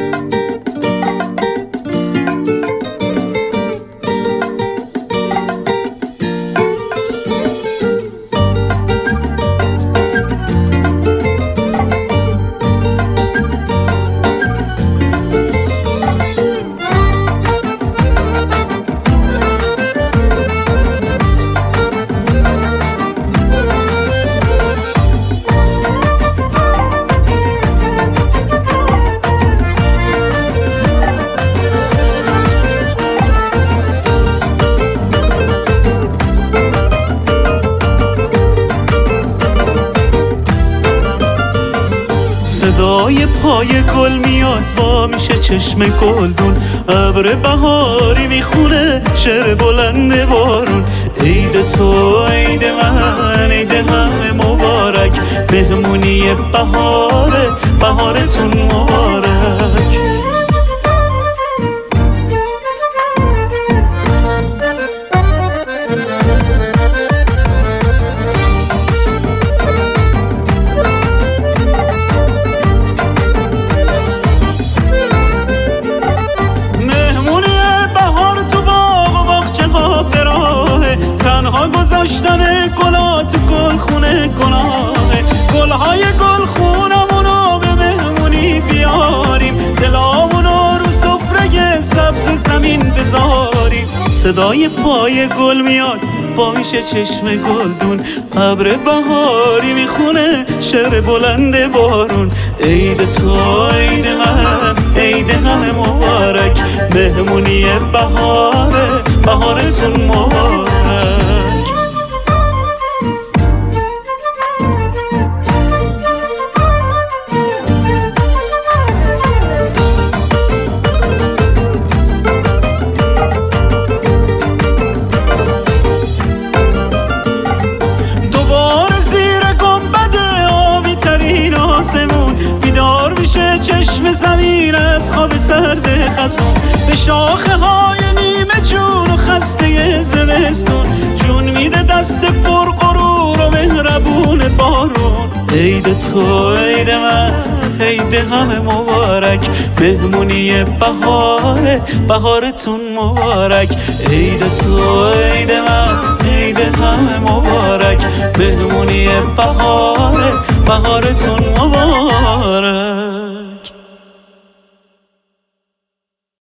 صدای پای گل میاد وا میشه چشم گلدون، ابر بهاری میخونه شعر بلند بارون. عید تو عید من عید همه مبارک، مهمونی بهاره بهارتون مبارک. گذاشتن گلا تو گلخونه گناهه، گلهای گلخونمونو به مهمونی بیاریم، دلامونو رو سفره سبز زمین بذاریم. صدای پای گل میاد وا میشه چشم گلدون، ابر بهاری میخونه شعر بلند بارون. عید تو عید من عید همه مبارک، مهمونی بهاره بهارتون مبارک. بیدار میشه چشم زمین از خواب سرد خزون، به شاخه های نیمه جون و خسته زمستون، جون میده دست پر غرور و مهربون بارون. عید تو عید من عید همه مبارک، مهمونی بهاره بهارتون مبارک. عید تو عید من عید همه مبارک، مهمونی بهاره بهارتون مبارک.